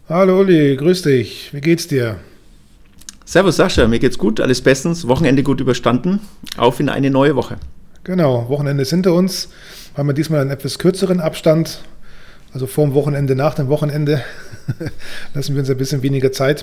Hallo Uli, grüß dich. Wie geht's dir? Servus Sascha, mir geht's gut, alles bestens, Wochenende gut überstanden, auf in eine neue Woche. Genau, Wochenende ist hinter uns. Haben wir diesmal einen etwas kürzeren Abstand, also vor dem Wochenende, nach dem Wochenende. Lassen wir uns ein bisschen weniger Zeit,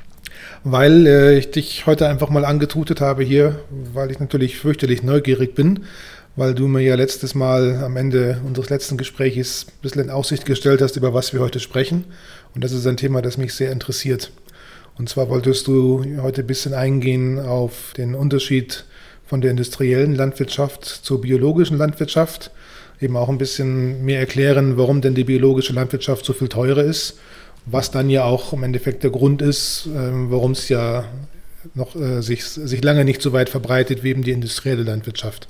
weil ich dich heute einfach mal angetutet habe hier, weil ich natürlich fürchterlich neugierig bin, weil du mir ja letztes Mal am Ende unseres letzten Gesprächs ein bisschen in Aussicht gestellt hast, über was wir heute sprechen. Und das ist ein Thema, das mich sehr interessiert. Und zwar wolltest du heute ein bisschen eingehen auf den Unterschied von der industriellen Landwirtschaft zur biologischen Landwirtschaft. Eben auch ein bisschen mehr erklären, warum denn die biologische Landwirtschaft so viel teurer ist. Was dann ja auch im Endeffekt der Grund ist, warum es ja noch sich lange nicht so weit verbreitet wie eben die industrielle Landwirtschaft.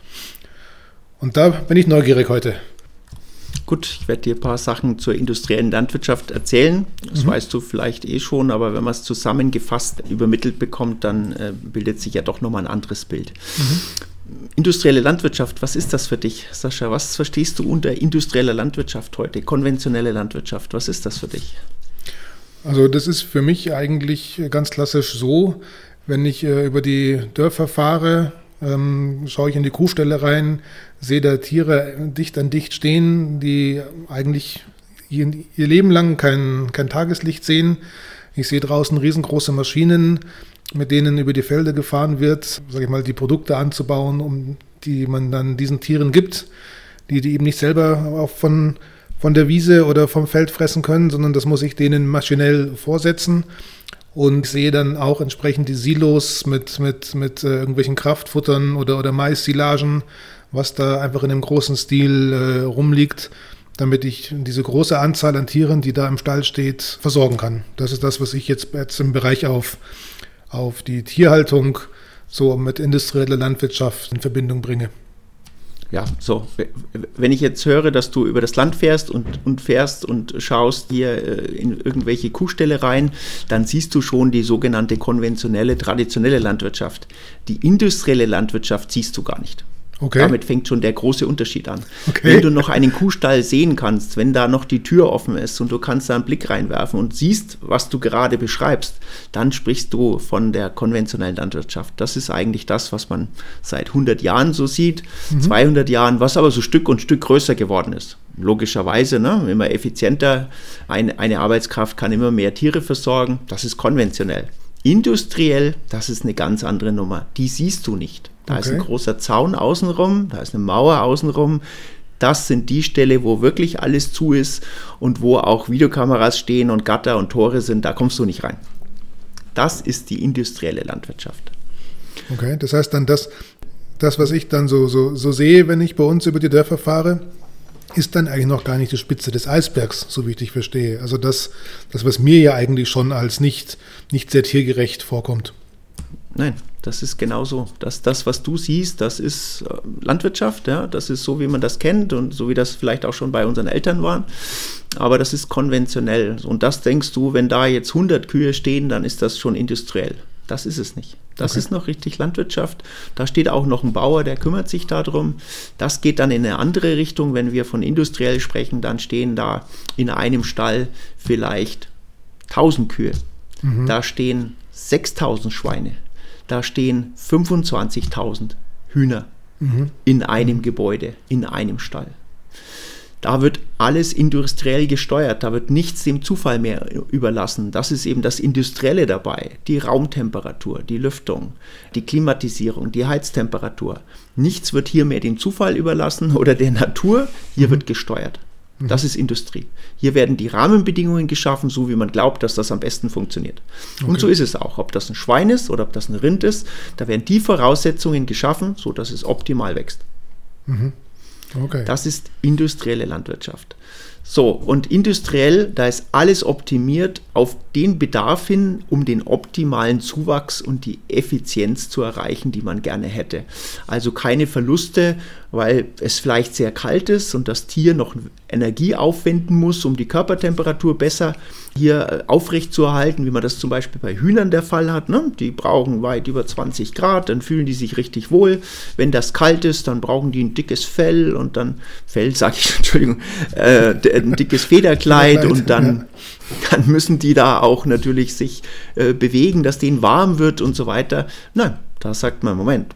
Und da bin ich neugierig heute. Gut, ich werde dir ein paar Sachen zur industriellen Landwirtschaft erzählen. Das weißt du vielleicht schon, aber wenn man es zusammengefasst übermittelt bekommt, dann bildet sich ja doch nochmal ein anderes Bild. Industrielle Landwirtschaft, was ist das für dich, Sascha? Was verstehst du unter industrieller Landwirtschaft heute? Konventionelle Landwirtschaft, was ist das für dich? Also das ist für mich eigentlich ganz klassisch so, wenn ich über die Dörfer fahre, schaue ich in die Kuhställe rein, sehe da Tiere dicht an dicht stehen, die eigentlich ihr Leben lang kein Tageslicht sehen. Ich sehe draußen riesengroße Maschinen, mit denen über die Felder gefahren wird, sage ich mal, die Produkte anzubauen, die man dann diesen Tieren gibt, die eben nicht selber auch von der Wiese oder vom Feld fressen können, sondern das muss ich denen maschinell vorsetzen. Und sehe dann auch entsprechend die Silos mit irgendwelchen Kraftfuttern oder Mais-Silagen, was da einfach in einem großen Stil rumliegt, damit ich diese große Anzahl an Tieren, die da im Stall steht, versorgen kann. Das ist das, was ich jetzt im Bereich auf die Tierhaltung so mit industrieller Landwirtschaft in Verbindung bringe. Ja, so, wenn ich jetzt höre, dass du über das Land fährst und schaust hier in irgendwelche Kuhställe rein, dann siehst du schon die sogenannte konventionelle, traditionelle Landwirtschaft. Die industrielle Landwirtschaft siehst du gar nicht. Okay. Damit fängt schon der große Unterschied an. Okay. Wenn du noch einen Kuhstall sehen kannst, wenn da noch die Tür offen ist und du kannst da einen Blick reinwerfen und siehst, was du gerade beschreibst, dann sprichst du von der konventionellen Landwirtschaft. Das ist eigentlich das, was man seit 100 Jahren so sieht, 200 Jahren, was aber so Stück und Stück größer geworden ist. Logischerweise, immer effizienter. Eine Arbeitskraft kann immer mehr Tiere versorgen. Das ist konventionell. Industriell, das ist eine ganz andere Nummer. Die siehst du nicht. Da ist ein großer Zaun außenrum, da ist eine Mauer außenrum. Das sind die Stellen, wo wirklich alles zu ist und wo auch Videokameras stehen und Gatter und Tore sind. Da kommst du nicht rein. Das ist die industrielle Landwirtschaft. Okay, das heißt dann, das was ich dann so sehe, wenn ich bei uns über die Dörfer fahre, ist dann eigentlich noch gar nicht die Spitze des Eisbergs, so wie ich dich verstehe. Also das was mir ja eigentlich schon als nicht sehr tiergerecht vorkommt. Nein, das ist genauso. Das, was du siehst, das ist Landwirtschaft, ja? Das ist so, wie man das kennt und so, wie das vielleicht auch schon bei unseren Eltern war. Aber das ist konventionell. Und das denkst du, wenn da jetzt 100 Kühe stehen, dann ist das schon industriell. Das ist es nicht. Das ist noch richtig Landwirtschaft. Da steht auch noch ein Bauer, der kümmert sich darum. Das geht dann in eine andere Richtung. Wenn wir von industriell sprechen, dann stehen da in einem Stall vielleicht 1000 Kühe. Da stehen 6000 Schweine. Da stehen 25.000 Hühner in einem Gebäude, in einem Stall. Da wird alles industriell gesteuert, da wird nichts dem Zufall mehr überlassen. Das ist eben das Industrielle dabei. Die Raumtemperatur, die Lüftung, die Klimatisierung, die Heiztemperatur. Nichts wird hier mehr dem Zufall überlassen oder der Natur, hier wird gesteuert. Das ist Industrie. Hier werden die Rahmenbedingungen geschaffen, so wie man glaubt, dass das am besten funktioniert. Und so ist es auch. Ob das ein Schwein ist oder ob das ein Rind ist, da werden die Voraussetzungen geschaffen, sodass es optimal wächst. Okay. Das ist industrielle Landwirtschaft. So, und industriell, da ist alles optimiert auf den Bedarf hin, um den optimalen Zuwachs und die Effizienz zu erreichen, die man gerne hätte. Also keine Verluste, weil es vielleicht sehr kalt ist und das Tier noch Energie aufwenden muss, um die Körpertemperatur besser hier aufrecht zu erhalten, wie man das zum Beispiel bei Hühnern der Fall hat. Ne? Die brauchen weit über 20 Grad, dann fühlen die sich richtig wohl. Wenn das kalt ist, dann brauchen die ein dickes Fell und dann, Fell sage ich, Entschuldigung, ein dickes Federkleid und dann müssen die da auch natürlich sich bewegen, dass denen warm wird und so weiter. Nein, da sagt man, Moment,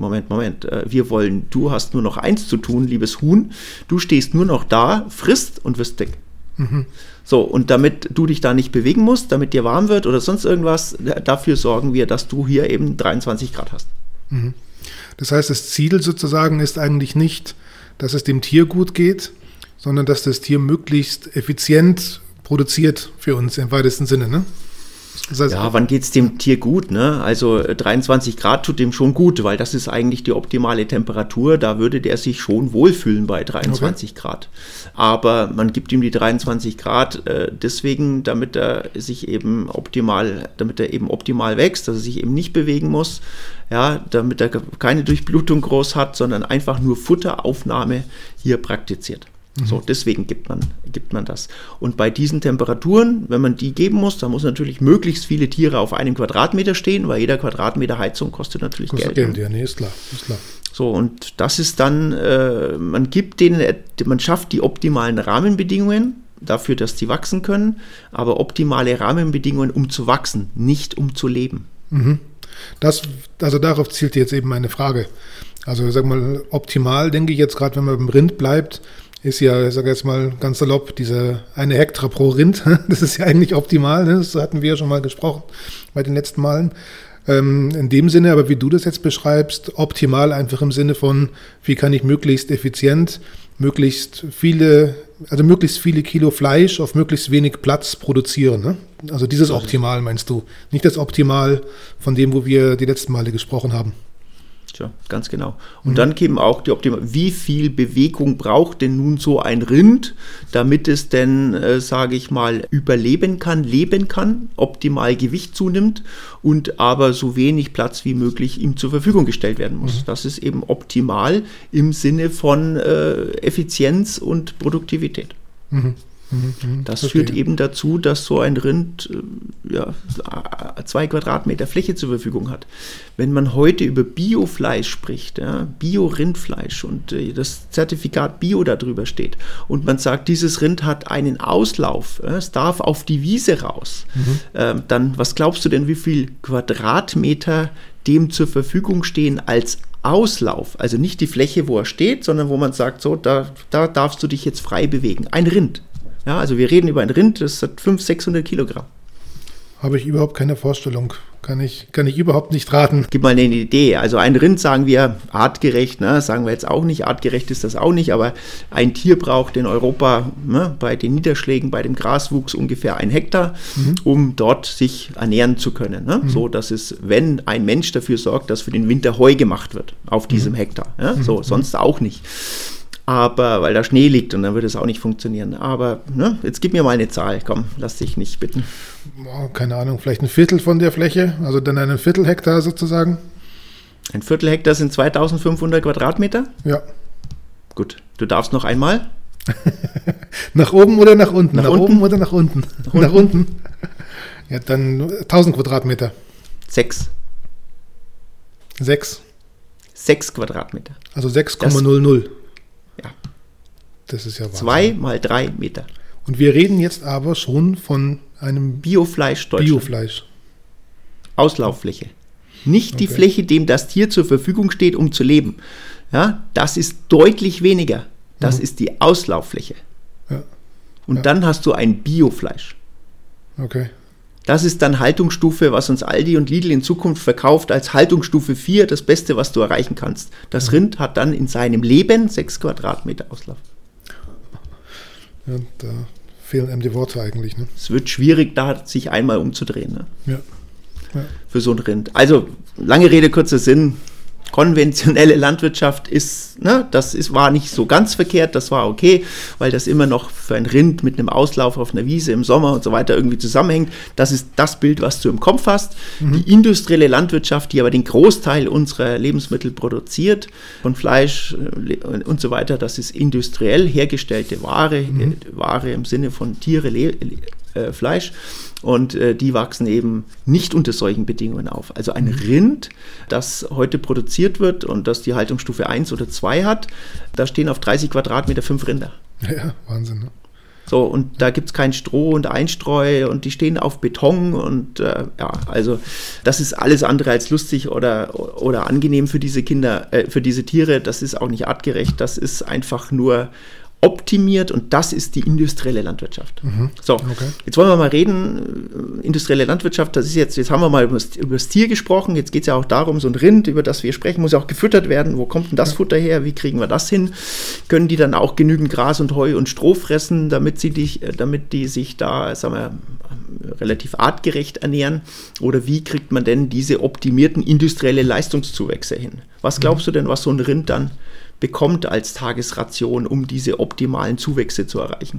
du hast nur noch eins zu tun, liebes Huhn, du stehst nur noch da, frisst und wirst dick. So, und damit du dich da nicht bewegen musst, damit dir warm wird oder sonst irgendwas, dafür sorgen wir, dass du hier eben 23 Grad hast. Das heißt, das Ziel sozusagen ist eigentlich nicht, dass es dem Tier gut geht, sondern dass das Tier möglichst effizient produziert für uns im weitesten Sinne, ne? Das heißt, wann geht es dem Tier gut? Ne? Also 23 Grad tut dem schon gut, weil das ist eigentlich die optimale Temperatur. Da würde der sich schon wohlfühlen bei 23 Grad. Aber man gibt ihm die 23 Grad deswegen, damit er eben optimal wächst, dass er sich eben nicht bewegen muss, ja, damit er keine Durchblutung groß hat, sondern einfach nur Futteraufnahme hier praktiziert. So, deswegen gibt man das. Und bei diesen Temperaturen, wenn man die geben muss, dann muss natürlich möglichst viele Tiere auf einem Quadratmeter stehen, weil jeder Quadratmeter Heizung kostet natürlich Geld. Ja, nee, ist klar. So, und das ist dann, man schafft die optimalen Rahmenbedingungen dafür, dass die wachsen können, aber optimale Rahmenbedingungen, um zu wachsen, nicht um zu leben. Also darauf zielt jetzt eben meine Frage. Also sag mal, optimal denke ich jetzt gerade, wenn man beim Rind bleibt, ist ja, ich sage jetzt mal ganz salopp, diese 1 Hektar pro Rind, das ist ja eigentlich optimal, ne? Das hatten wir ja schon mal gesprochen bei den letzten Malen. In dem Sinne, aber wie du das jetzt beschreibst, optimal einfach im Sinne von, wie kann ich möglichst effizient, möglichst viele Kilo Fleisch auf möglichst wenig Platz produzieren, ne? Also dieses Optimal meinst du, nicht das Optimal von dem, wo wir die letzten Male gesprochen haben. Ja, ganz genau. Und dann eben auch wie viel Bewegung braucht denn nun so ein Rind, damit es denn, sage ich mal, leben kann, optimal Gewicht zunimmt und aber so wenig Platz wie möglich ihm zur Verfügung gestellt werden muss. Das ist eben optimal im Sinne von Effizienz und Produktivität. Das führt eben dazu, dass so ein Rind 2 Quadratmeter Fläche zur Verfügung hat. Wenn man heute über Biofleisch spricht, Bio-Rindfleisch und das Zertifikat Bio darüber steht und man sagt, dieses Rind hat einen Auslauf, es darf auf die Wiese raus, dann was glaubst du denn, wie viel Quadratmeter dem zur Verfügung stehen als Auslauf? Also nicht die Fläche, wo er steht, sondern wo man sagt, so, da darfst du dich jetzt frei bewegen. Ein Rind. Ja, also wir reden über ein Rind, das hat 500-600 Kilogramm. Habe ich überhaupt keine Vorstellung. Kann ich überhaupt nicht raten. Gib mal eine Idee. Also ein Rind sagen wir artgerecht, ne? Sagen wir jetzt auch nicht. Artgerecht ist das auch nicht, aber ein Tier braucht in Europa bei den Niederschlägen, bei dem Graswuchs ungefähr 1 Hektar, um dort sich ernähren zu können. Ne? So, dass es, wenn ein Mensch dafür sorgt, dass für den Winter Heu gemacht wird auf diesem Hektar. Ja? So, sonst auch nicht. Aber, weil da Schnee liegt und dann würde es auch nicht funktionieren. Aber jetzt gib mir mal eine Zahl, komm, lass dich nicht bitten. Keine Ahnung, vielleicht 1/4 von der Fläche, also dann 1/4 Hektar sozusagen. 1/4 Hektar sind 2500 Quadratmeter? Ja. Gut, du darfst noch einmal. Nach oben oder nach unten? Nach oben oder nach unten? Nach unten. Ja, dann 1000 Quadratmeter. 6 Quadratmeter. Also 6,00. Ja. Das ist ja Wahnsinn. 2 mal 3 Meter. Und wir reden jetzt aber schon von einem Biofleisch Deutschland. Biofleisch. Auslauffläche. Nicht die Fläche, dem das Tier zur Verfügung steht, um zu leben. Ja, das ist deutlich weniger. Das ist die Auslauffläche. Ja. Und dann hast du ein Biofleisch. Okay. Das ist dann Haltungsstufe, was uns Aldi und Lidl in Zukunft verkauft, als Haltungsstufe 4, das Beste, was du erreichen kannst. Das Rind hat dann in seinem Leben 6 Quadratmeter Auslauf. Ja, da fehlen einem die Worte eigentlich. Ne? Es wird schwierig, da sich einmal umzudrehen. Ne? Ja. Für so ein Rind. Also, lange Rede, kurzer Sinn. Konventionelle Landwirtschaft war nicht so ganz verkehrt, das war okay, weil das immer noch für ein Rind mit einem Auslauf auf einer Wiese im Sommer und so weiter irgendwie zusammenhängt. Das ist das Bild, was du im Kopf hast. Die industrielle Landwirtschaft, die aber den Großteil unserer Lebensmittel produziert, von Fleisch und so weiter, das ist industriell hergestellte Ware, Ware im Sinne von Tiere, Fleisch. Und die wachsen eben nicht unter solchen Bedingungen auf. Also ein Rind, das heute produziert wird und das die Haltungsstufe 1 oder 2 hat, da stehen auf 30 Quadratmeter 5 Rinder. Ja, Wahnsinn. Ne? So, und da gibt es kein Stroh und Einstreu und die stehen auf Beton und also das ist alles andere als lustig oder angenehm für diese Kinder, für diese Tiere. Das ist auch nicht artgerecht, das ist einfach nur optimiert und das ist die industrielle Landwirtschaft. So, okay. Jetzt wollen wir mal reden, industrielle Landwirtschaft, das ist jetzt haben wir mal über das Tier gesprochen, jetzt geht es ja auch darum, so ein Rind, über das wir sprechen, muss ja auch gefüttert werden, wo kommt denn das Futter her, wie kriegen wir das hin, können die dann auch genügend Gras und Heu und Stroh fressen, damit die sich da, sagen wir, relativ artgerecht ernähren, oder wie kriegt man denn diese optimierten industrielle Leistungszuwächse hin? Was glaubst du denn, was so ein Rind dann bekommt als Tagesration, um diese optimalen Zuwächse zu erreichen?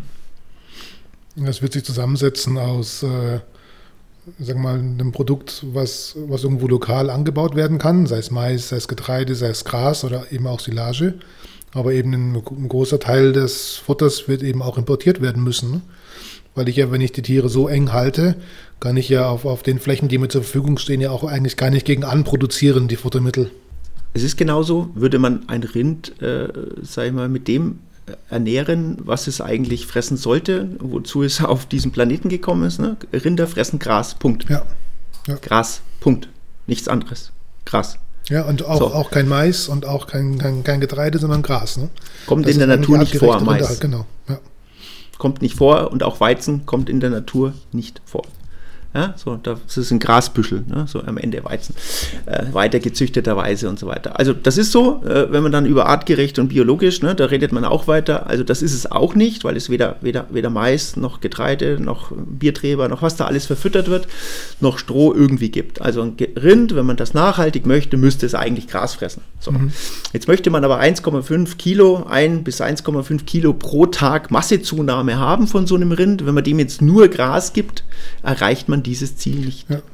Das wird sich zusammensetzen aus, sagen wir mal, einem Produkt, was irgendwo lokal angebaut werden kann, sei es Mais, sei es Getreide, sei es Gras oder eben auch Silage. Aber eben ein großer Teil des Futters wird eben auch importiert werden müssen. Ne? Weil ich ja, wenn ich die Tiere so eng halte, kann ich ja auf den Flächen, die mir zur Verfügung stehen, ja auch eigentlich gar nicht gegen anproduzieren, die Futtermittel. Es ist genauso, würde man ein Rind, sag ich mal, mit dem ernähren, was es eigentlich fressen sollte, wozu es auf diesen Planeten gekommen ist. Ne? Rinder fressen Gras, Punkt. Ja. Gras, Punkt. Nichts anderes. Gras. Ja, und auch kein Mais und auch kein Getreide, sondern Gras. Ne? Kommt in der Natur nicht vor, Mais. Genau, ja. Kommt nicht vor und auch Weizen kommt in der Natur nicht vor. Ja, so, das ist ein Grasbüschel, ne, so am Ende Weizen, weiter gezüchteterweise und so weiter. Also das ist so, wenn man dann über artgerecht und biologisch, ne, da redet man auch weiter, also das ist es auch nicht, weil es weder Mais, noch Getreide, noch Bierträber, noch was da alles verfüttert wird, noch Stroh irgendwie gibt. Also ein Rind, wenn man das nachhaltig möchte, müsste es eigentlich Gras fressen. So. Jetzt möchte man aber 1 bis 1,5 Kilo pro Tag Massezunahme haben von so einem Rind. Wenn man dem jetzt nur Gras gibt, erreicht man dieses Ziel nicht. Ja.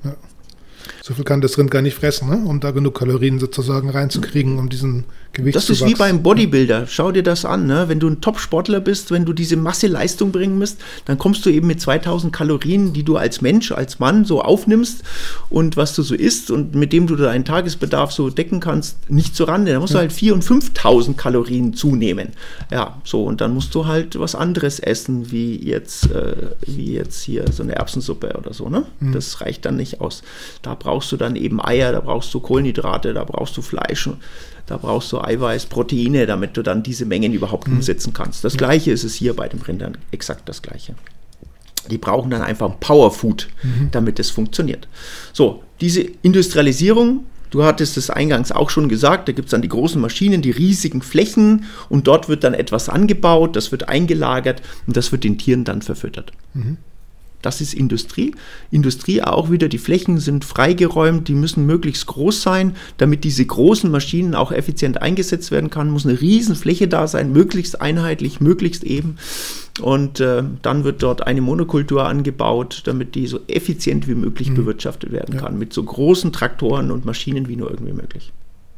So viel kann das Rind gar nicht fressen, ne? Um da genug Kalorien sozusagen reinzukriegen, um diesen Gewichtszuwachs. Das ist wie beim Bodybuilder. Schau dir das an. Ne? Wenn du ein Top-Sportler bist, wenn du diese Masse-Leistung bringen musst, dann kommst du eben mit 2000 Kalorien, die du als Mensch, als Mann so aufnimmst und was du so isst und mit dem du deinen Tagesbedarf so decken kannst, nicht so ran. Da musst du halt 4.000 und 5.000 Kalorien zunehmen. Ja, so, und dann musst du halt was anderes essen, wie jetzt hier so eine Erbsensuppe oder so. Ne? Das reicht dann nicht aus. Da brauchst du dann eben Eier, da brauchst du Kohlenhydrate, da brauchst du Fleisch, da brauchst du Eiweiß, Proteine, damit du dann diese Mengen überhaupt umsetzen kannst. Das Gleiche ist es hier bei den Rindern, exakt das Gleiche. Die brauchen dann einfach ein Powerfood, damit es funktioniert. So, diese Industrialisierung, du hattest es eingangs auch schon gesagt, da gibt es dann die großen Maschinen, die riesigen Flächen und dort wird dann etwas angebaut, das wird eingelagert und das wird den Tieren dann verfüttert. Das ist Industrie. Industrie auch wieder, die Flächen sind freigeräumt, die müssen möglichst groß sein, damit diese großen Maschinen auch effizient eingesetzt werden kann, muss eine riesen Fläche da sein, möglichst einheitlich, möglichst eben. Und dann wird dort eine Monokultur angebaut, damit die so effizient wie möglich bewirtschaftet werden kann, mit so großen Traktoren und Maschinen wie nur irgendwie möglich.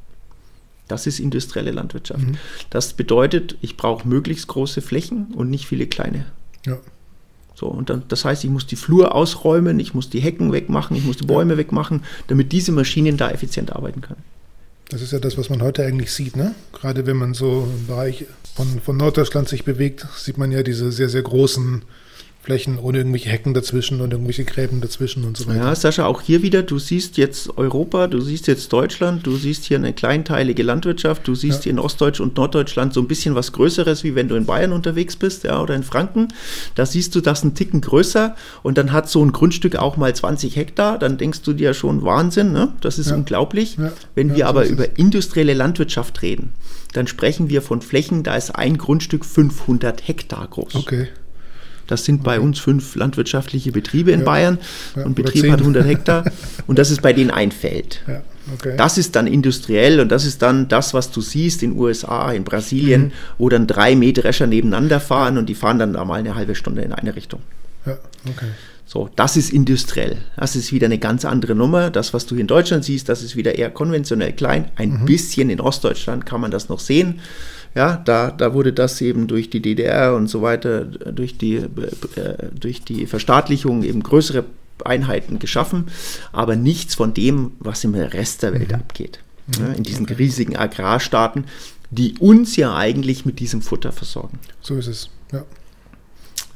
Das ist industrielle Landwirtschaft. Das bedeutet, ich brauche möglichst große Flächen und nicht viele kleine. Ja. So, und dann, das heißt, ich muss die Flur ausräumen, ich muss die Hecken wegmachen, ich muss die Bäume wegmachen, damit diese Maschinen da effizient arbeiten können. Das ist ja das, was man heute eigentlich sieht, ne? Gerade wenn man so im Bereich von Norddeutschland sich bewegt, sieht man ja diese sehr, sehr großen Flächen ohne irgendwelche Hecken dazwischen und irgendwelche Gräben dazwischen und so weiter. Ja, Sascha, auch hier wieder, du siehst jetzt Europa, du siehst jetzt Deutschland, du siehst hier eine kleinteilige Landwirtschaft, du siehst hier in Ostdeutsch und Norddeutschland so ein bisschen was Größeres, wie wenn du in Bayern unterwegs bist, ja, oder in Franken. Da siehst du das einen Ticken größer und dann hat so ein Grundstück auch mal 20 Hektar, dann denkst du dir schon Wahnsinn, ne? Das ist unglaublich. Ja. Wenn wir aber über industrielle Landwirtschaft reden, dann sprechen wir von Flächen, da ist ein Grundstück 500 Hektar groß. Okay. Das sind bei uns 5 landwirtschaftliche Betriebe in Bayern. Ein Betrieb hat 100 Hektar und das ist bei denen ein Feld. Ja, okay. Das ist dann industriell und das ist dann das, was du siehst in den USA, in Brasilien, wo dann 3 Mähdrescher nebeneinander fahren und die fahren dann da mal eine halbe Stunde in eine Richtung. Ja, okay. So, das ist industriell. Das ist wieder eine ganz andere Nummer. Das, was du hier in Deutschland siehst, das ist wieder eher konventionell klein. Ein bisschen in Ostdeutschland kann man das noch sehen. Ja, da wurde das eben durch die DDR und so weiter, durch die Verstaatlichung eben größere Einheiten geschaffen, aber nichts von dem, was im Rest der Welt abgeht. Ja, in diesen riesigen Agrarstaaten, die uns ja eigentlich mit diesem Futter versorgen. So ist es, ja.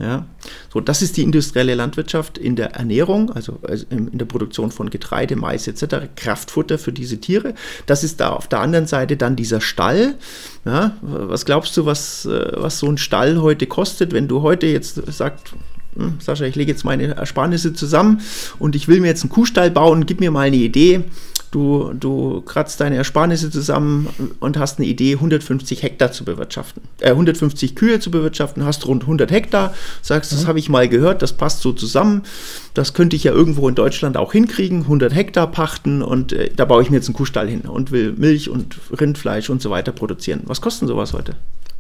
Ja, so, das ist die industrielle Landwirtschaft in der Ernährung, also in der Produktion von Getreide, Mais etc., Kraftfutter für diese Tiere. Das ist da auf der anderen Seite dann dieser Stall. Ja, was glaubst du, was so ein Stall heute kostet, wenn du heute jetzt sagst, Sascha, ich lege jetzt meine Ersparnisse zusammen und ich will mir jetzt einen Kuhstall bauen, gib mir mal eine Idee. Du kratzt deine Ersparnisse zusammen und hast eine Idee, 150 Hektar zu bewirtschaften. 150 Kühe zu bewirtschaften, hast rund 100 Hektar, sagst, das habe ich mal gehört, das passt so zusammen. Das könnte ich ja irgendwo in Deutschland auch hinkriegen, 100 Hektar pachten und da baue ich mir jetzt einen Kuhstall hin und will Milch und Rindfleisch und so weiter produzieren. Was kostet sowas heute?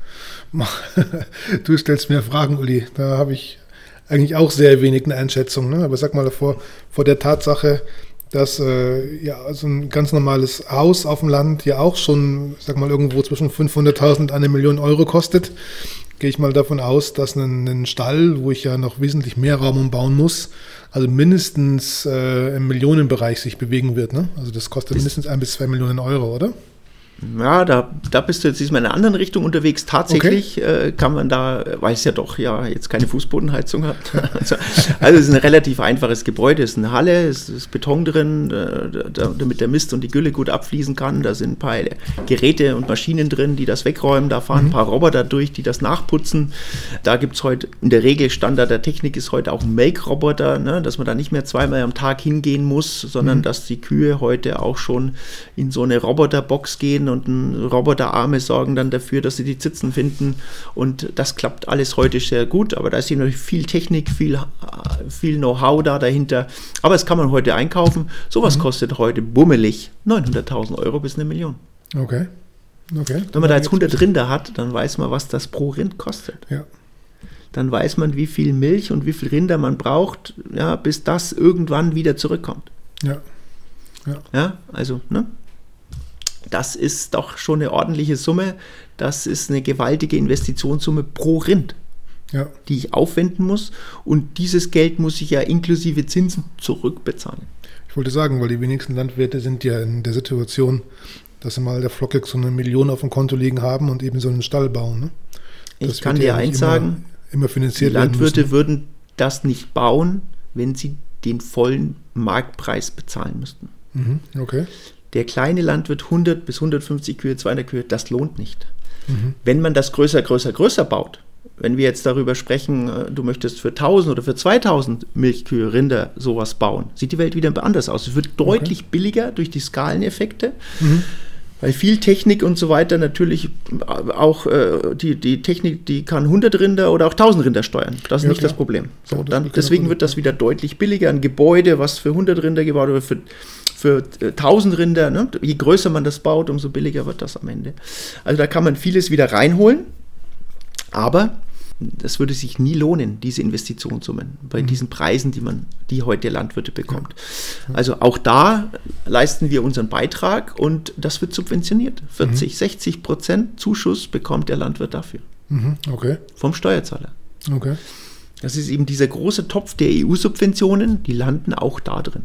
Du stellst mir Fragen, Uli. Da habe ich eigentlich auch sehr wenig eine Einschätzung. Ne? Aber sag mal vor der Tatsache, dass so ein ganz normales Haus auf dem Land ja auch schon, sag mal, irgendwo zwischen 500.000 und 1 Million Euro kostet, gehe ich mal davon aus, dass ein Stall, wo ich ja noch wesentlich mehr Raum umbauen muss, also mindestens im Millionenbereich sich bewegen wird. Ne? Also das kostet mindestens 1 bis 2 Millionen Euro, oder? Ja, da bist du jetzt diesmal in einer anderen Richtung unterwegs. Tatsächlich kann man da, weil es ja doch jetzt keine Fußbodenheizung hat. Also es ist ein relativ einfaches Gebäude, es ist eine Halle, es ist Beton drin, damit der Mist und die Gülle gut abfließen kann. Da sind ein paar Geräte und Maschinen drin, die das wegräumen. Da fahren ein paar Roboter durch, die das nachputzen. Da gibt es heute in der Regel, Standard der Technik ist heute auch ein Melkroboter, ne, dass man da nicht mehr zweimal am Tag hingehen muss, sondern dass die Kühe heute auch schon in so eine Roboterbox gehen und Roboterarme sorgen dann dafür, dass sie die Zitzen finden und das klappt alles heute sehr gut, aber da ist natürlich viel Technik, viel Know-how dahinter, aber das kann man heute einkaufen. Sowas kostet heute bummelig 900.000 Euro bis 1 Million. Okay. Wenn man da jetzt 100 Rinder hat, dann weiß man, was das pro Rind kostet. Ja. Dann weiß man, wie viel Milch und wie viel Rinder man braucht, ja, bis das irgendwann wieder zurückkommt. Ja, also, ne? Das ist doch schon eine ordentliche Summe. Das ist eine gewaltige Investitionssumme pro Rind, die ich aufwenden muss. Und dieses Geld muss ich ja inklusive Zinsen zurückbezahlen. Ich wollte sagen, weil die wenigsten Landwirte sind ja in der Situation, dass sie mal der Flockig so 1 Million auf dem Konto liegen haben und eben so einen Stall bauen. Ne? Ich kann dir eins sagen, immer finanziert die Landwirte würden das nicht bauen, wenn sie den vollen Marktpreis bezahlen müssten. Okay. Der kleine Landwirt 100 bis 150 Kühe, 200 Kühe, das lohnt nicht. Wenn man das größer baut, wenn wir jetzt darüber sprechen, du möchtest für 1000 oder für 2000 Milchkühe, Rinder sowas bauen, sieht die Welt wieder anders aus. Es wird deutlich billiger durch die Skaleneffekte, weil viel Technik und so weiter natürlich auch die Technik, die kann 100 Rinder oder auch 1000 Rinder steuern. Das ist nicht das Problem. So, deswegen wird das wieder deutlich billiger. Ein Gebäude, was für 100 Rinder gebaut wird, für 1000 Rinder, ne? Je größer man das baut, umso billiger wird das am Ende. Also da kann man vieles wieder reinholen, aber das würde sich nie lohnen, diese Investitionssummen, bei diesen Preisen, die heute der Landwirte bekommt. Also auch da leisten wir unseren Beitrag und das wird subventioniert. 40-60% Zuschuss bekommt der Landwirt dafür. Okay. Vom Steuerzahler. Okay. Das ist eben dieser große Topf der EU-Subventionen, die landen auch da drin.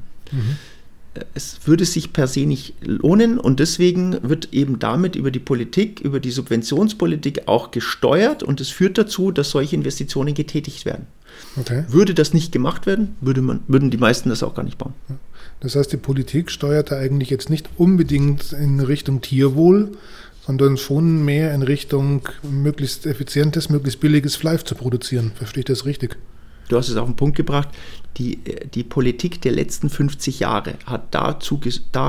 Es würde sich per se nicht lohnen und deswegen wird eben damit über die Politik, über die Subventionspolitik auch gesteuert und es führt dazu, dass solche Investitionen getätigt werden. Okay. Würde das nicht gemacht werden, würden die meisten das auch gar nicht bauen. Das heißt, die Politik steuert da eigentlich jetzt nicht unbedingt in Richtung Tierwohl, sondern schon mehr in Richtung möglichst effizientes, möglichst billiges Fleisch zu produzieren. Verstehe ich das richtig? Du hast es auf den Punkt gebracht, die Politik der letzten 50 Jahre hat dazu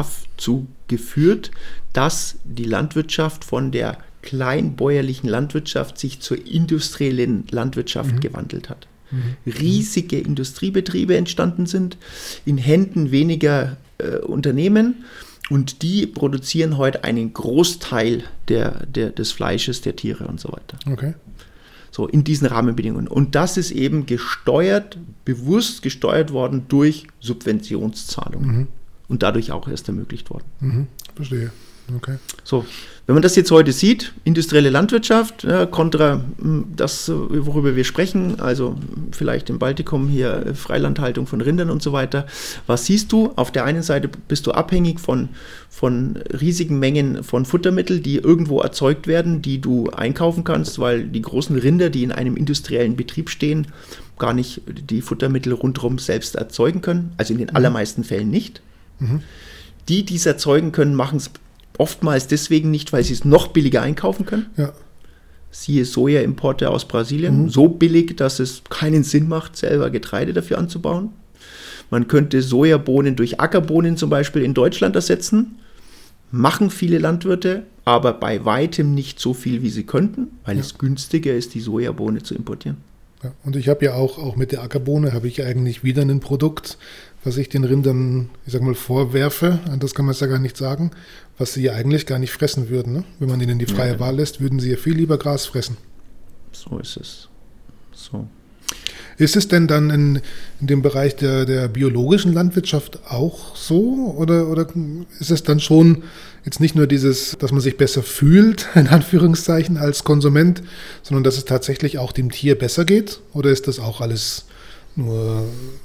geführt, dass die Landwirtschaft von der kleinbäuerlichen Landwirtschaft sich zur industriellen Landwirtschaft gewandelt hat. Riesige Industriebetriebe entstanden sind, in Händen weniger Unternehmen und die produzieren heute einen Großteil des Fleisches, der Tiere und so weiter. Okay. So, in diesen Rahmenbedingungen. Und das ist eben bewusst gesteuert worden durch Subventionszahlungen. Und dadurch auch erst ermöglicht worden. Verstehe. Okay. So, Wenn man das jetzt heute sieht, industrielle Landwirtschaft kontra das, worüber wir sprechen, also vielleicht im Baltikum hier Freilandhaltung von Rindern und so weiter, was siehst du? Auf der einen Seite bist du abhängig von riesigen Mengen von Futtermitteln, die irgendwo erzeugt werden, die du einkaufen kannst, weil die großen Rinder, die in einem industriellen Betrieb stehen, gar nicht die Futtermittel rundherum selbst erzeugen können, also in den allermeisten Fällen nicht. Die es erzeugen können, machen es oftmals deswegen nicht, weil sie es noch billiger einkaufen können. Ja. Siehe Sojaimporte aus Brasilien. So billig, dass es keinen Sinn macht, selber Getreide dafür anzubauen. Man könnte Sojabohnen durch Ackerbohnen zum Beispiel in Deutschland ersetzen. Machen viele Landwirte, aber bei weitem nicht so viel, wie sie könnten, weil es günstiger ist, die Sojabohne zu importieren. Ja, und ich habe ja auch mit der Ackerbohne habe ich eigentlich wieder ein Produkt, was ich den Rindern, ich sag mal, vorwerfe, das kann man ja gar nicht sagen, was sie ja eigentlich gar nicht fressen würden. Ne? Wenn man ihnen die freie Wahl lässt, würden sie ja viel lieber Gras fressen. So ist es. So. Ist es denn dann in dem Bereich der biologischen Landwirtschaft auch so? Oder ist es dann schon jetzt nicht nur dieses, dass man sich besser fühlt, in Anführungszeichen, als Konsument, sondern dass es tatsächlich auch dem Tier besser geht? Oder ist das auch alles nur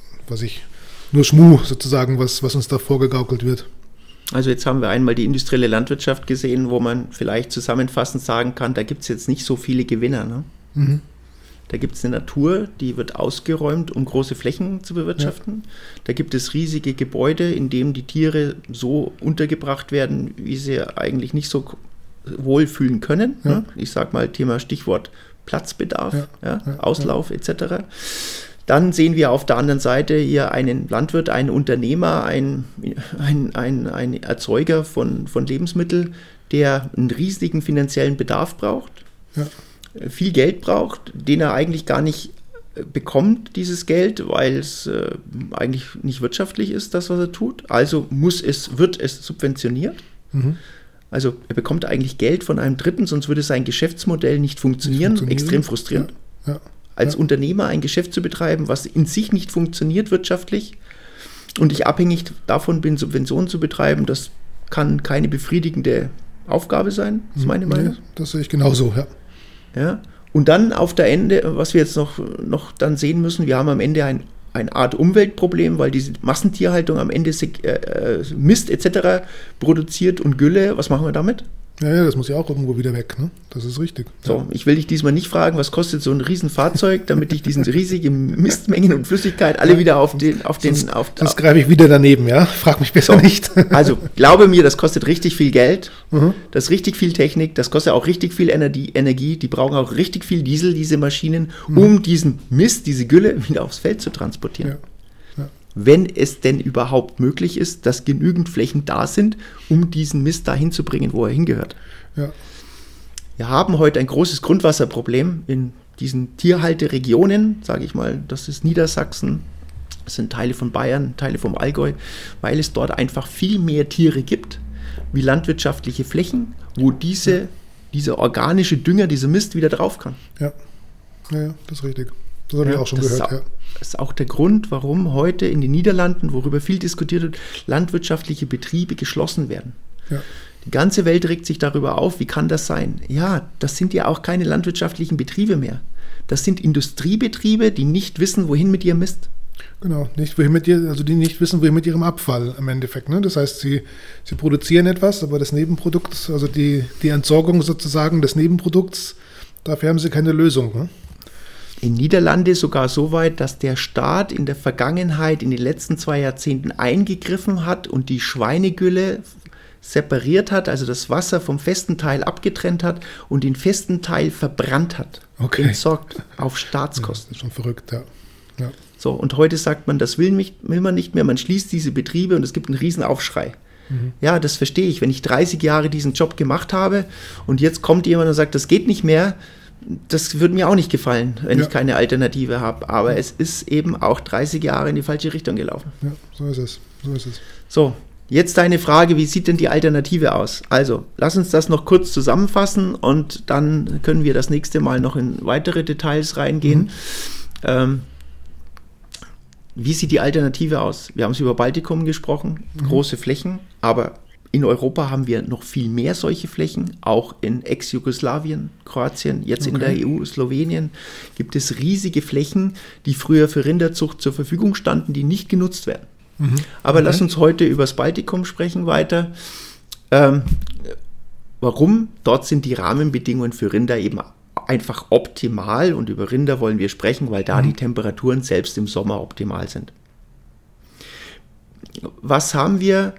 Schmuh sozusagen, was uns da vorgegaukelt wird? Also jetzt haben wir einmal die industrielle Landwirtschaft gesehen, wo man vielleicht zusammenfassend sagen kann, da gibt es jetzt nicht so viele Gewinner. Ne? Da gibt es eine Natur, die wird ausgeräumt, um große Flächen zu bewirtschaften. Ja. Da gibt es riesige Gebäude, in denen die Tiere so untergebracht werden, wie sie eigentlich nicht so wohlfühlen können. Ja. Ne? Ich sage mal Stichwort Platzbedarf, Auslauf etc. Dann sehen wir auf der anderen Seite hier einen Landwirt, einen Unternehmer, einen Erzeuger von Lebensmitteln, der einen riesigen finanziellen Bedarf braucht, viel Geld braucht, den er eigentlich gar nicht bekommt, dieses Geld, weil es eigentlich nicht wirtschaftlich ist, das, was er tut. Also wird es subventioniert. Also er bekommt eigentlich Geld von einem Dritten, sonst würde sein Geschäftsmodell nicht funktionieren. Extrem frustrierend. Ja. Als Unternehmer ein Geschäft zu betreiben, was in sich nicht funktioniert wirtschaftlich und ich abhängig davon bin, Subventionen zu betreiben, das kann keine befriedigende Aufgabe sein, ist meine Meinung. Das sehe ich genauso, ja. Und dann auf der Ende, was wir jetzt noch dann sehen müssen, wir haben am Ende eine Art Umweltproblem, weil diese Massentierhaltung am Ende Mist etc. produziert und Gülle, was machen wir damit? Ja, das muss ja auch irgendwo wieder weg, ne? Das ist richtig. So, ich will dich diesmal nicht fragen, was kostet so ein Riesenfahrzeug, damit ich diese riesigen Mistmengen und Flüssigkeit alle wieder Sonst greife ich wieder daneben, ja? Frag mich besser nicht. Also, glaube mir, das kostet richtig viel Geld, das ist richtig viel Technik, das kostet auch richtig viel Energie, die brauchen auch richtig viel Diesel, diese Maschinen, um diesen Mist, diese Gülle wieder aufs Feld zu transportieren. Wenn es denn überhaupt möglich ist, dass genügend Flächen da sind, um diesen Mist dahin zu bringen, wo er hingehört. Ja. Wir haben heute ein großes Grundwasserproblem in diesen Tierhalteregionen, sage ich mal, das ist Niedersachsen, das sind Teile von Bayern, Teile vom Allgäu, weil es dort einfach viel mehr Tiere gibt, wie landwirtschaftliche Flächen, wo dieser organische Dünger, dieser Mist wieder drauf kann. Ja, das ist richtig. Das habe ich auch schon gehört, Das ist auch der Grund, warum heute in den Niederlanden, worüber viel diskutiert wird, landwirtschaftliche Betriebe geschlossen werden. Ja. Die ganze Welt regt sich darüber auf, wie kann das sein? Ja, das sind ja auch keine landwirtschaftlichen Betriebe mehr. Das sind Industriebetriebe, die nicht wissen, wohin mit ihrem Mist. Genau, die nicht wissen, wohin mit ihrem Abfall im Endeffekt. Ne? Das heißt, sie produzieren etwas, aber das Nebenprodukt, also die Entsorgung sozusagen des Nebenprodukts, dafür haben sie keine Lösung. Ne? In Niederlande sogar so weit, dass der Staat in der Vergangenheit, in den letzten 2 Jahrzehnten eingegriffen hat und die Schweinegülle separiert hat, also das Wasser vom festen Teil abgetrennt hat und den festen Teil verbrannt hat. Okay. Entsorgt auf Staatskosten. Ja, schon verrückt, ja. So, und heute sagt man, das will man nicht mehr, man schließt diese Betriebe und es gibt einen riesen Aufschrei. Ja, das verstehe ich. Wenn ich 30 Jahre diesen Job gemacht habe und jetzt kommt jemand und sagt, das geht nicht mehr, das würde mir auch nicht gefallen, wenn ich keine Alternative habe. Aber es ist eben auch 30 Jahre in die falsche Richtung gelaufen. Ja, so ist es. So, jetzt deine Frage, wie sieht denn die Alternative aus? Also, lass uns das noch kurz zusammenfassen und dann können wir das nächste Mal noch in weitere Details reingehen. Wie sieht die Alternative aus? Wir haben es über Baltikum gesprochen, große Flächen, aber In Europa haben wir noch viel mehr solche Flächen, auch in Ex-Jugoslawien, Kroatien, jetzt in der EU, Slowenien, gibt es riesige Flächen, die früher für Rinderzucht zur Verfügung standen, die nicht genutzt werden. Aber lass uns heute über das Baltikum sprechen weiter. Warum? Dort sind die Rahmenbedingungen für Rinder eben einfach optimal und über Rinder wollen wir sprechen, weil da die Temperaturen selbst im Sommer optimal sind. Was haben wir?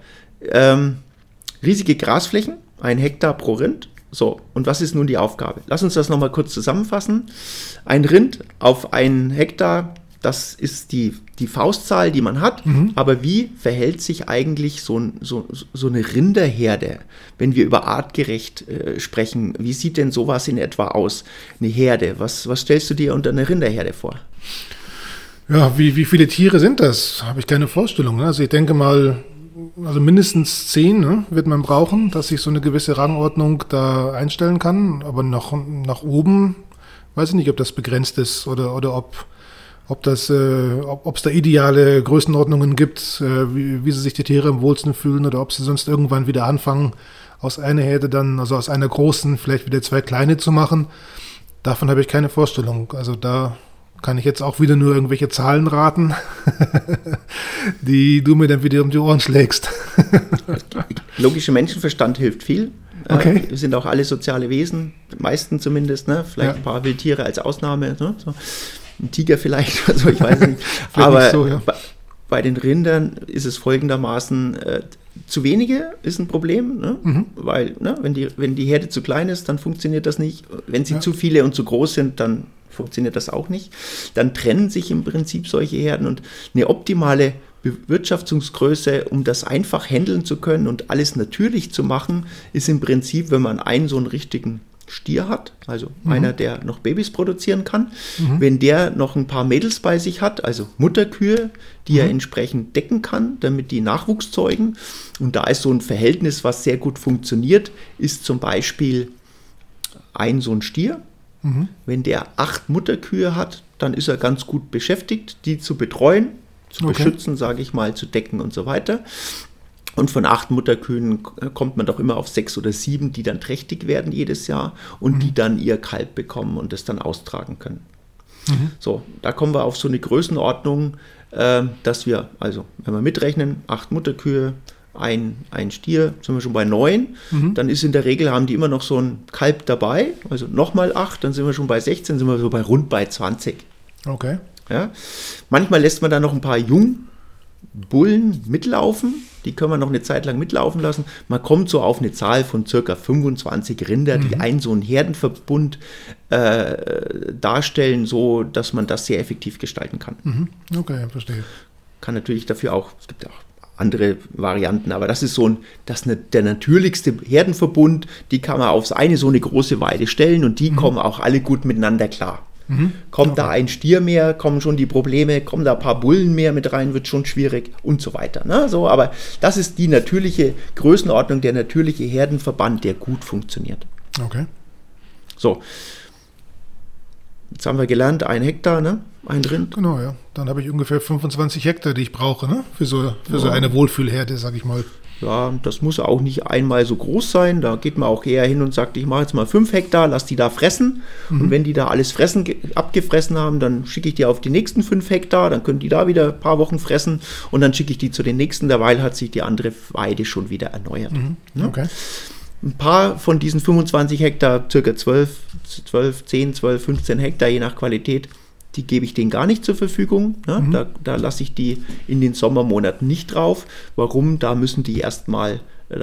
Riesige Grasflächen, 1 Hektar pro Rind. So, und was ist nun die Aufgabe? Lass uns das nochmal kurz zusammenfassen. Ein Rind auf 1 Hektar, das ist die Faustzahl, die man hat. Aber wie verhält sich eigentlich so eine Rinderherde, wenn wir über artgerecht sprechen? Wie sieht denn sowas in etwa aus, eine Herde? Was stellst du dir unter einer Rinderherde vor? Ja, wie viele Tiere sind das? Habe ich keine Vorstellung. Ne? Also ich denke mal, also mindestens 10 ne, wird man brauchen, dass sich so eine gewisse Rangordnung da einstellen kann. Aber nach oben weiß ich nicht, ob das begrenzt ist oder ob es da ideale Größenordnungen gibt, wie sie sich die Tiere am wohlsten fühlen oder ob sie sonst irgendwann wieder anfangen, aus einer Herde dann, also aus einer großen, vielleicht wieder 2 kleine zu machen. Davon habe ich keine Vorstellung. Also da kann ich jetzt auch wieder nur irgendwelche Zahlen raten, die du mir dann wieder um die Ohren schlägst. Logischer Menschenverstand hilft viel. Okay. Wir sind auch alle soziale Wesen, die meisten zumindest, ne? Vielleicht ein paar Wildtiere als Ausnahme, ne? So. Ein Tiger vielleicht, also ich weiß nicht. Aber nicht so, bei den Rindern ist es folgendermaßen, zu wenige ist ein Problem, ne? Weil wenn die Herde zu klein ist, dann funktioniert das nicht. Wenn sie zu viele und zu groß sind, dann funktioniert das auch nicht. Dann trennen sich im Prinzip solche Herden und eine optimale Bewirtschaftungsgröße, um das einfach handeln zu können und alles natürlich zu machen, ist im Prinzip, wenn man einen so einen richtigen Stier hat, also einer, der noch Babys produzieren kann, wenn der noch ein paar Mädels bei sich hat, also Mutterkühe, die er entsprechend decken kann, damit die Nachwuchs zeugen. Und da ist so ein Verhältnis, was sehr gut funktioniert, ist zum Beispiel so ein Stier. Wenn der 8 Mutterkühe hat, dann ist er ganz gut beschäftigt, die zu betreuen, zu beschützen, sage ich mal, zu decken und so weiter. Und von 8 Mutterkühen kommt man doch immer auf 6 oder 7, die dann trächtig werden jedes Jahr und die dann ihr Kalb bekommen und das dann austragen können. So, da kommen wir auf so eine Größenordnung, dass wir, also wenn wir mitrechnen, 8 Mutterkühe, ein Stier, sind wir schon bei 9, dann ist in der Regel, haben die immer noch so ein Kalb dabei, also nochmal 8, dann sind wir schon bei 16, sind wir so bei rund bei 20. Okay. Ja? Manchmal lässt man da noch ein paar Jungbullen mitlaufen, die können wir noch eine Zeit lang mitlaufen lassen. Man kommt so auf eine Zahl von ca. 25 Rinder, die so einen Herdenverbund darstellen, so dass man das sehr effektiv gestalten kann. Okay, verstehe. Kann natürlich dafür auch, es gibt ja auch andere Varianten, aber das ist der natürlichste Herdenverbund, die kann man auf so eine große Weide stellen und die kommen auch alle gut miteinander klar. Kommt da ein Stier mehr, kommen schon die Probleme, kommen da ein paar Bullen mehr mit rein, wird schon schwierig und so weiter. Ne? So, aber das ist die natürliche Größenordnung, der natürliche Herdenverband, der gut funktioniert. Okay. So, jetzt haben wir gelernt, 1 Hektar, ne? Ein Rind. Genau, ja. Dann habe ich ungefähr 25 Hektar, die ich brauche, ne? Für so eine Wohlfühlherde, sage ich mal. Ja, das muss auch nicht einmal so groß sein. Da geht man auch eher hin und sagt, ich mache jetzt mal 5 Hektar, lass die da fressen. Und wenn die da alles abgefressen haben, dann schicke ich die auf die nächsten 5 Hektar. Dann können die da wieder ein paar Wochen fressen. Und dann schicke ich die zu den nächsten. Derweil hat sich die andere Weide schon wieder erneuert. Okay. Ein paar von diesen 25 Hektar, circa 10, 12, 15 Hektar, je nach Qualität, die gebe ich denen gar nicht zur Verfügung. Ne? Da lasse ich die in den Sommermonaten nicht drauf. Warum? Da müssen wir erstmal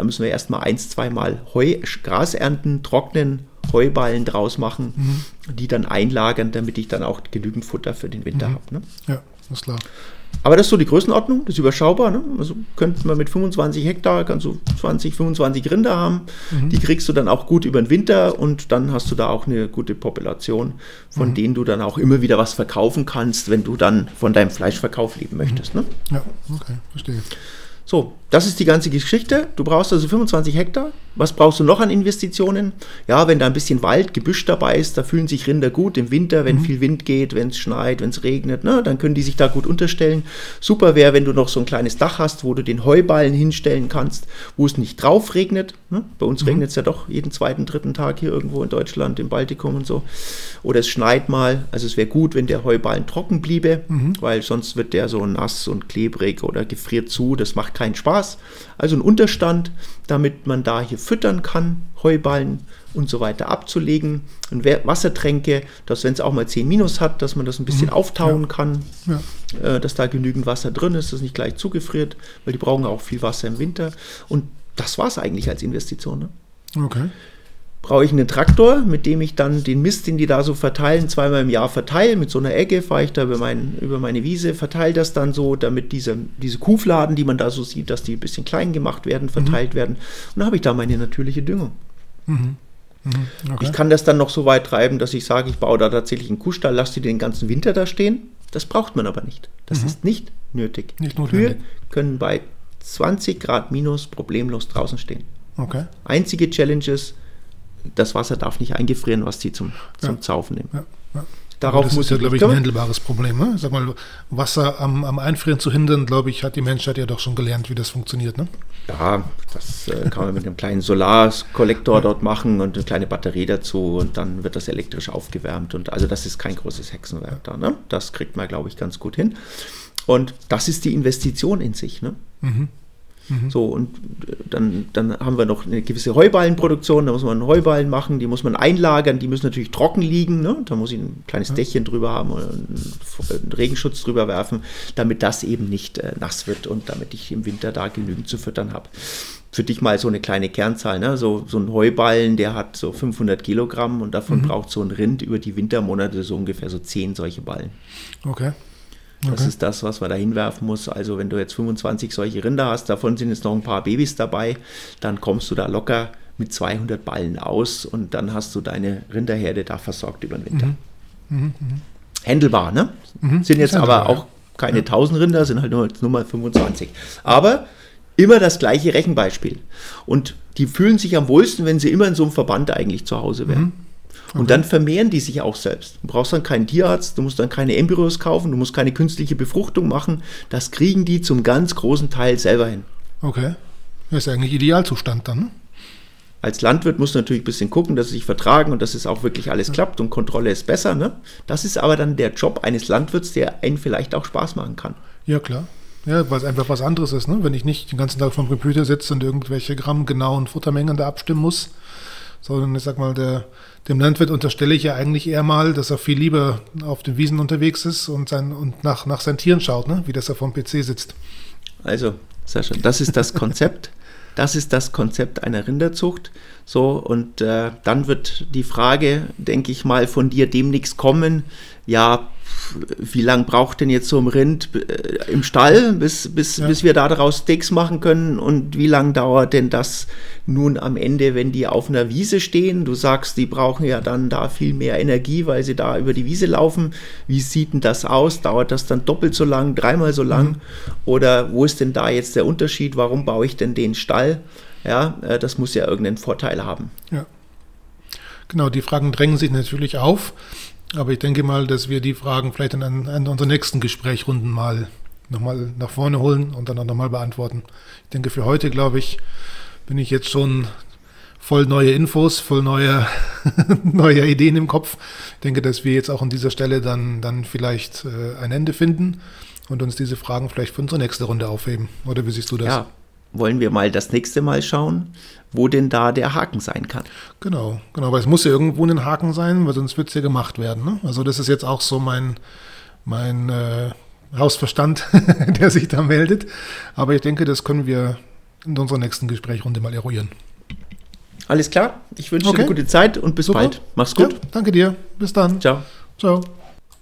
1-2 Mal Gras ernten, trocknen, Heuballen draus machen, die dann einlagern, damit ich dann auch genügend Futter für den Winter habe. Ne? Ja, ist klar. Aber das ist so die Größenordnung, das ist überschaubar. Ne? Also könnten wir mit 25 Hektar, kannst du 20, 25 Rinder haben. Die kriegst du dann auch gut über den Winter und dann hast du da auch eine gute Population, von denen du dann auch immer wieder was verkaufen kannst, wenn du dann von deinem Fleischverkauf leben möchtest. Ne? Ja, okay, verstehe. So, das ist die ganze Geschichte. Du brauchst also 25 Hektar. Was brauchst du noch an Investitionen? Ja, wenn da ein bisschen Wald, Gebüsch dabei ist, da fühlen sich Rinder gut im Winter, wenn viel Wind geht, wenn es schneit, wenn es regnet, ne, dann können die sich da gut unterstellen. Super wäre, wenn du noch so ein kleines Dach hast, wo du den Heuballen hinstellen kannst, wo es nicht drauf regnet. Ne? Bei uns regnet es ja doch jeden zweiten, dritten Tag hier irgendwo in Deutschland, im Baltikum und so. Oder es schneit mal. Also es wäre gut, wenn der Heuballen trocken bliebe, weil sonst wird der so nass und klebrig oder gefriert zu. Das macht keinen Spaß. Also ein Unterstand, damit man da hier füttern kann, Heuballen und so weiter abzulegen. Und Wassertränke, dass wenn es auch mal 10 Minus hat, dass man das ein bisschen auftauen kann, dass da genügend Wasser drin ist, dass es nicht gleich zugefriert, weil die brauchen auch viel Wasser im Winter. Und das war es eigentlich als Investition. Ne? Okay. Brauche ich einen Traktor, mit dem ich dann den Mist, den die da so verteilen, 2-mal im Jahr verteile. Mit so einer Egge fahre ich da über meine Wiese, verteile das dann so, damit diese Kuhfladen, die man da so sieht, dass die ein bisschen klein gemacht werden, verteilt werden. Und dann habe ich da meine natürliche Düngung. Okay. Ich kann das dann noch so weit treiben, dass ich sage, ich baue da tatsächlich einen Kuhstall, lasse die den ganzen Winter da stehen. Das braucht man aber nicht. Das ist nicht nötig. Nicht notwendig. Kühe können bei 20 Grad minus problemlos draußen stehen. Okay. Einzige Challenge ist, das Wasser darf nicht eingefrieren, was die zum Zaufen nehmen. Ja. Darauf das muss ist ja, glaube ich, ein handelbares Problem. Ne? Sag mal, Wasser am Einfrieren zu hindern, glaube ich, hat die Menschheit ja doch schon gelernt, wie das funktioniert. Ne? Ja, das kann man mit einem kleinen Solarkollektor dort machen und eine kleine Batterie dazu und dann wird das elektrisch aufgewärmt. Und also das ist kein großes Hexenwerk da. Ne? Das kriegt man, glaube ich, ganz gut hin. Und das ist die Investition in sich. Ne? So, und dann haben wir noch eine gewisse Heuballenproduktion, da muss man einen Heuballen machen, die muss man einlagern, die müssen natürlich trocken liegen, ne? Da muss ich ein kleines Dächchen drüber haben oder einen Regenschutz drüber werfen, damit das eben nicht nass wird und damit ich im Winter da genügend zu füttern habe. Für dich mal so eine kleine Kernzahl, ne? So ein Heuballen, der hat so 500 Kilogramm und davon braucht so ein Rind über die Wintermonate so ungefähr so 10 solche Ballen. Okay. Das ist das, was man da hinwerfen muss. Also wenn du jetzt 25 solche Rinder hast, davon sind jetzt noch ein paar Babys dabei, dann kommst du da locker mit 200 Ballen aus und dann hast du deine Rinderherde da versorgt über den Winter. Händelbar, ne? Sind jetzt aber auch keine 1000 Rinder, sind halt nur mal 25. Aber immer das gleiche Rechenbeispiel. Und die fühlen sich am wohlsten, wenn sie immer in so einem Verband eigentlich zu Hause wären. Und dann vermehren die sich auch selbst. Du brauchst dann keinen Tierarzt, du musst dann keine Embryos kaufen, du musst keine künstliche Befruchtung machen. Das kriegen die zum ganz großen Teil selber hin. Okay. Das ist eigentlich Idealzustand dann, ne? Als Landwirt musst du natürlich ein bisschen gucken, dass sie sich vertragen und dass es auch wirklich alles klappt und Kontrolle ist besser. Ne? Das ist aber dann der Job eines Landwirts, der einen vielleicht auch Spaß machen kann. Ja, klar. Ja, weil es einfach was anderes ist, ne? Wenn ich nicht den ganzen Tag vom Computer sitze und irgendwelche grammgenauen Futtermengen da abstimmen muss, sondern ich sag mal, dem Landwirt unterstelle ich ja eigentlich eher mal, dass er viel lieber auf den Wiesen unterwegs ist und nach seinen Tieren schaut, ne? Wie dass er vom PC sitzt. Also, Sascha, das ist das Konzept. Das ist das Konzept einer Rinderzucht. So, und dann wird die Frage, denke ich mal, von dir demnächst kommen, ja, wie lange braucht denn jetzt so ein Rind im Stall, bis wir daraus Steaks machen können und wie lange dauert denn das nun am Ende, wenn die auf einer Wiese stehen? Du sagst, die brauchen ja dann da viel mehr Energie, weil sie da über die Wiese laufen. Wie sieht denn das aus? Dauert das dann doppelt so lang, dreimal so lang? Oder wo ist denn da jetzt der Unterschied? Warum baue ich denn den Stall? Ja, das muss ja irgendeinen Vorteil haben. Ja, genau, die Fragen drängen sich natürlich auf. Aber ich denke mal, dass wir die Fragen vielleicht in unseren nächsten Gesprächrunden mal nochmal nach vorne holen und dann auch nochmal beantworten. Ich denke, für heute, glaube ich, bin ich jetzt schon voll neue Infos, voll neuer Ideen im Kopf. Ich denke, dass wir jetzt auch an dieser Stelle dann vielleicht ein Ende finden und uns diese Fragen vielleicht für unsere nächste Runde aufheben. Oder wie siehst du das? Ja, wollen wir mal das nächste Mal schauen, wo denn da der Haken sein kann. Genau, weil es muss ja irgendwo ein Haken sein, weil sonst wird es ja gemacht werden. Ne? Also das ist jetzt auch so mein Hausverstand, der sich da meldet. Aber ich denke, das können wir in unserer nächsten Gesprächsrunde mal eruieren. Alles klar, ich wünsche dir eine gute Zeit und bis bald. Mach's gut. Ja, danke dir, bis dann. Ciao. Ciao.